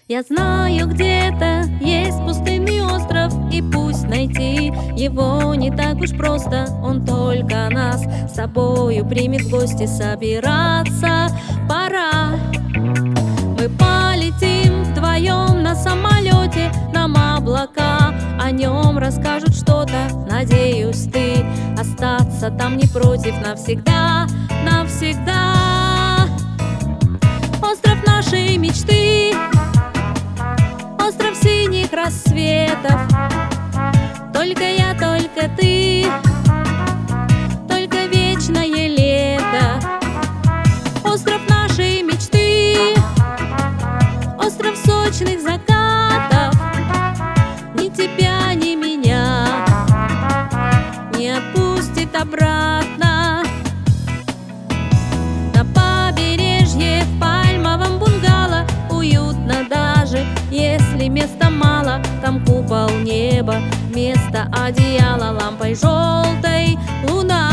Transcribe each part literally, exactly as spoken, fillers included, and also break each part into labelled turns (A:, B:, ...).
A: Я знаю, где-то есть пустынный остров, и пусть найти его не так уж просто. Он только нас с собою примет в гости, собираться пора. Мы полетим вдвоем на самолете, нам облака о нем расскажут что-то. Надеюсь, ты остаться там не против навсегда, навсегда. Остров нашей мечты, остров синих рассветов. Только я, только ты, только вечное лето. Остров нашей мечты, остров сочных закатов. Ни тебя, ни меня не отпустит обратно. На побережье в пальмовом бунгало уютно, даже если места мало. Там купол неба, вместо одеяла лампой желтой луна.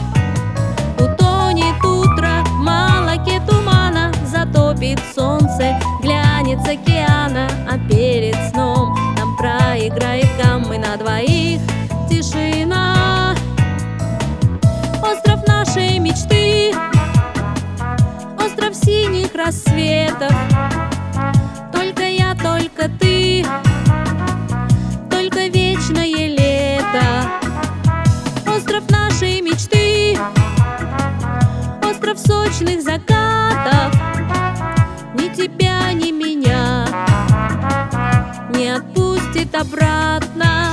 A: Утонет утро в молоке тумана, затопит солнце, глянец океана. А перед сном нам проиграет гаммы на двоих тишина. Остров нашей мечты, остров синих рассветов. Только я, только ты, только вечное лето. Остров нашей мечты, остров сочных закатов. Ни тебя, ни меня не отпустит обратно.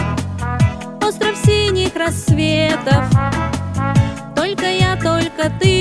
A: Остров синих рассветов. Только я, только ты,